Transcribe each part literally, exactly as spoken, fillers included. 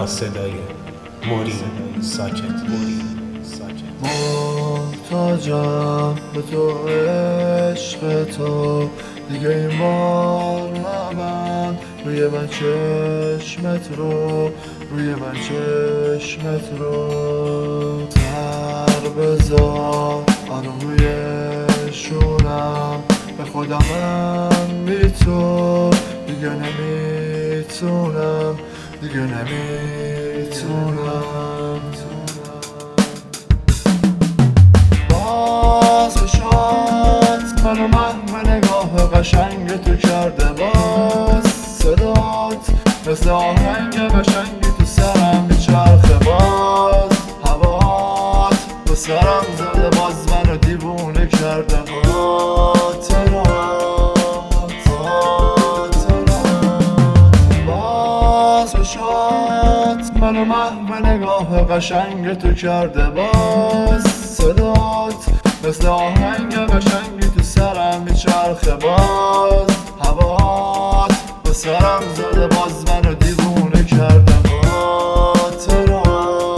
صدای موری ساکت. محتاجم به تو عشق تو، دیگه این بار نبند روی من چشمت رو، روی من چشمت رو. سر بذار آروم روی شونم، به خودم من بی تو دیگه نمیتونم، دیگه نمیتونم. باز شد منو محو نگاه قشنگ تو کرده، باز صدات مثل آهنگ قشنگی تو سرم میچرخه، باز هوات تو سرم زده، باز منو دیوونه کرده. خاطرات باز شد منو محو نگاه قشنگ تو کرده، باز صدات مثل آهنگ قشنگی تو سرم میچرخه، باز هوات به سرم زده، باز منو دیوونه کرده. خاطرات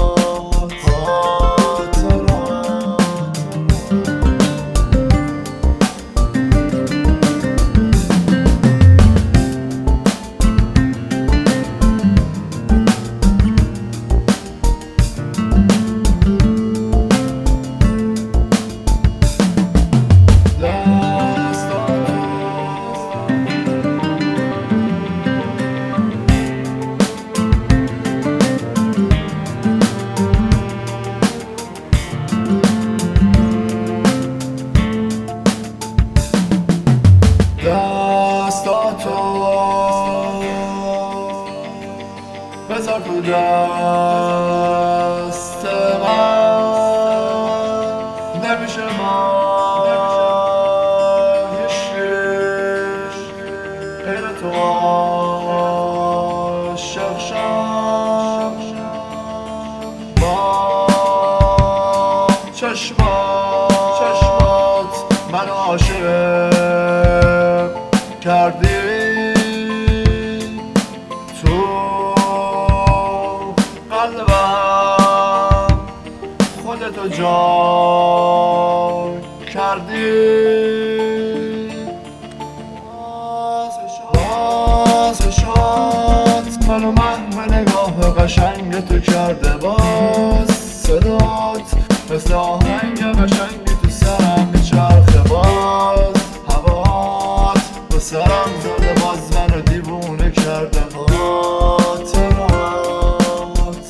دستاتو بذار تو دست من، نمیشه ما هیچی غیر تو عاشق شم. با چشمات چشمات منو عاشق کردی، تو قلبم خودتو جا کردی. باز شد منو محو نگاه قشنگ تو کرده، باز صدات مثل آهنگ قشنگی تو سرم میچرخه، باز هوات به سرم زده، باز منو دیوونه کرده. خاطرات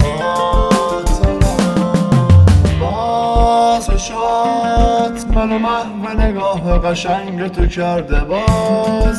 باز شد منو محو نگاه قشنگ تو کرده، باز